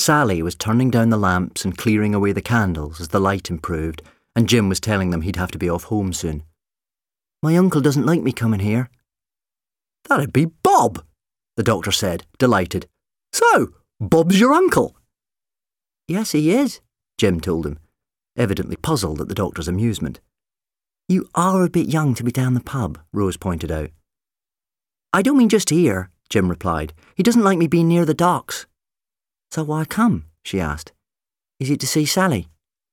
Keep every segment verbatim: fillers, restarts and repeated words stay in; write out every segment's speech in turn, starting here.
Sally was turning down the lamps and clearing away the candles as the light improved, and Jim was telling them he'd have to be off home soon. "My uncle doesn't like me coming here." "That'd be Bob," the doctor said, delighted. "So, Bob's your uncle?" "Yes, he is," Jim told him, evidently puzzled at the doctor's amusement. "You are a bit young to be down the pub," Rose pointed out. "I don't mean just here," Jim replied. "He doesn't like me being near the docks." "So why come?" she asked. "Is it to see Sally?"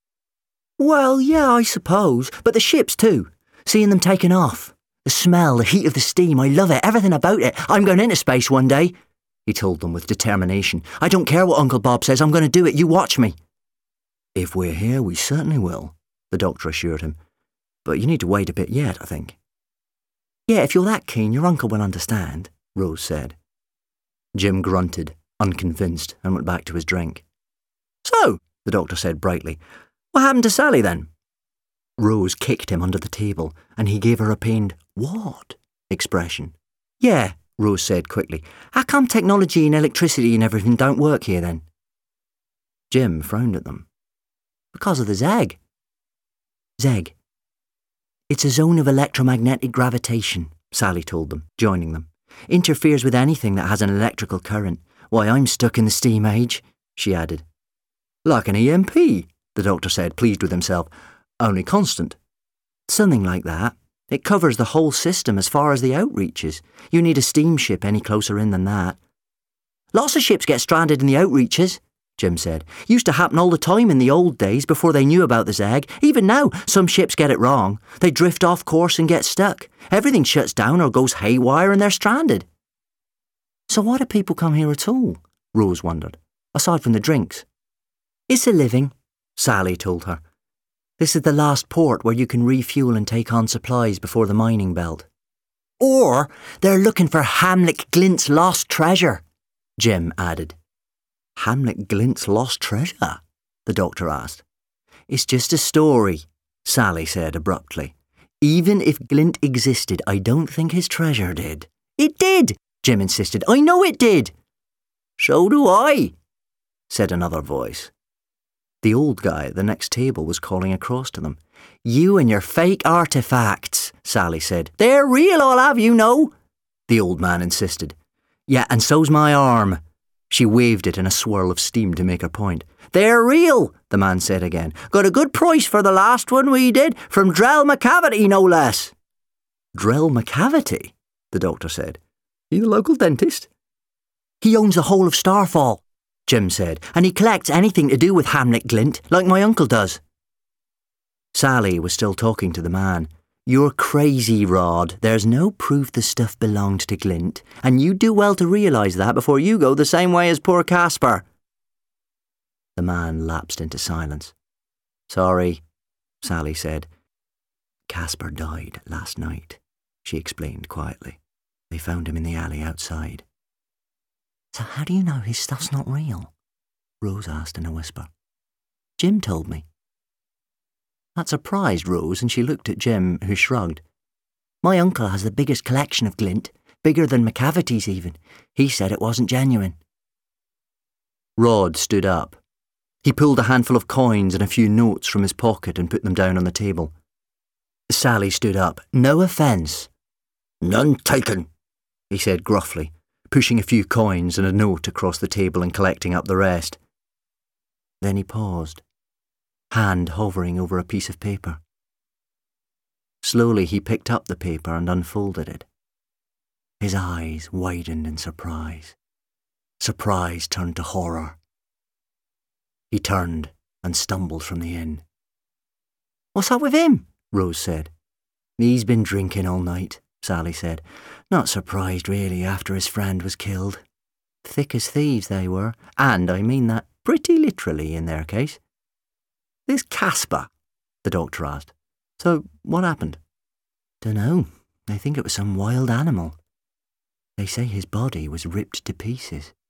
"Well, yeah, I suppose, but the ships too. Seeing them taking off. The smell, the heat of the steam, I love it, everything about it. I'm going into space one day," he told them with determination. "I don't care what Uncle Bob says, I'm going to do it, you watch me." "If we're here, we certainly will," the doctor assured him. "But you need to wait a bit yet, I think." "Yeah, if you're that keen, your uncle will understand," Rose said. Jim grunted, unconvinced, and went back to his drink. "So," the doctor said brightly, "what happened to Sally then?" Rose kicked him under the table, and he gave her a pained "what?" expression. "Yeah," Rose said quickly. "How come technology and electricity and everything don't work here then?" Jim frowned at them. "Because of the Zeg." "Zeg. It's a zone of electromagnetic gravitation," Sally told them, joining them. "Interferes with anything that has an electrical current. Why, I'm stuck in the steam age," she added. "Like an E M P," the doctor said, pleased with himself. "Only constant." "Something like that. It covers the whole system as far as the outreaches. You need a steamship any closer in than that." "Lots of ships get stranded in the outreaches," Jim said. "Used to happen all the time in the old days before they knew about the Zeg. Even now, some ships get it wrong. They drift off course and get stuck. Everything shuts down or goes haywire and they're stranded." "So why do people come here at all?" Rose wondered, aside from the drinks. "It's a living," Sally told her. "This is the last port where you can refuel and take on supplies before the mining belt." "Or they're looking for Hamlet Glint's lost treasure," Jim added. "Hamlet Glint's lost treasure?" the doctor asked. "It's just a story," Sally said abruptly. "Even if Glint existed, I don't think his treasure did." "It did," Jim insisted. "I know it did." "So do I," said another voice. The old guy at the next table was calling across to them. "You and your fake artefacts," Sally said. "They're real, I'll have you know," the old man insisted. "Yeah, and so's my arm." She waved it in a swirl of steam to make her point. "They're real," the man said again. "Got a good price for the last one we did, from Drell McCavity, no less." "Drell McCavity?" the doctor said. "He the local dentist?" "He owns the whole of Starfall," Jim said, "and he collects anything to do with Hamlet Glint, like my uncle does." Sally was still talking to the man. "You're crazy, Rod. There's no proof the stuff belonged to Glint, and you do well to realise that before you go the same way as poor Caspar." The man lapsed into silence. "Sorry," Sally said. "Caspar died last night," she explained quietly. "They found him in the alley outside." "So how do you know his stuff's not real?" Rose asked in a whisper. "Jim told me." That surprised Rose, and she looked at Jim, who shrugged. "My uncle has the biggest collection of Glint, bigger than McCavity's even. He said it wasn't genuine." Rod stood up. He pulled a handful of coins and a few notes from his pocket and put them down on the table. Sally stood up. "No offence." "None taken," he said gruffly, pushing a few coins and a note across the table and collecting up the rest. Then he paused, hand hovering over a piece of paper. Slowly he picked up the paper and unfolded it. His eyes widened in surprise. Surprise turned to horror. He turned and stumbled from the inn. "What's up with him?" Rose said. "He's been drinking all night," Sally said. "Not surprised, really, after his friend was killed. Thick as thieves they were, and I mean that pretty literally in their case." "This Caspar?" the doctor asked. "So, what happened?" "Dunno. They think it was some wild animal. They say his body was ripped to pieces."